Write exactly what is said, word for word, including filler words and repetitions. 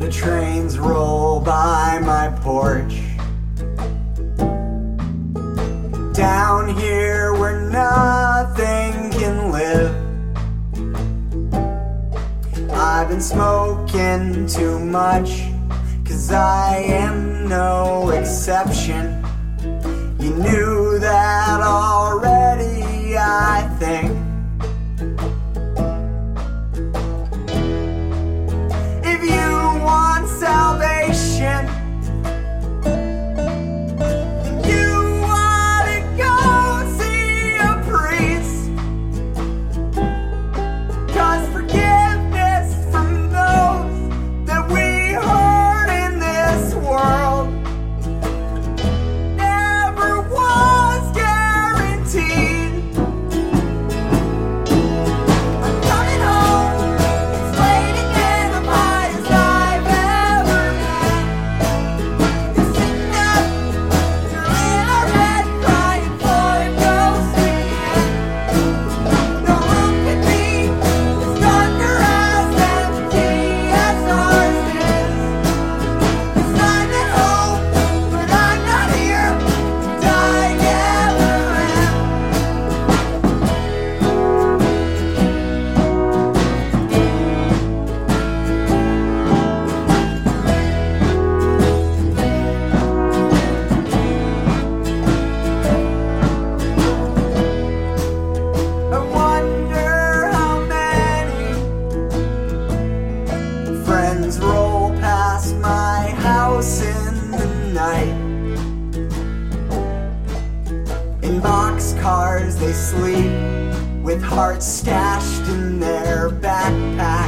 The trains roll by my porch. Down here where nothing can live. I've been smoking too much, 'cause I am no exception. You knew that already, I think. If you want salvation, you ought to go see a priest. 'Cause forgiveness from those that we hurt in this world never was guaranteed. I'm coming home, it's late again, I'm high as I've ever been. You're sitting up, you're in our bed, crying for a ghost again. No room could be as darker as empty as ours is. 'Cause I'm at home, but I'm not here, and I never am. I wonder how many friends roll past my house in the night. In boxcars they sleep, with hearts stashed in their backpacks.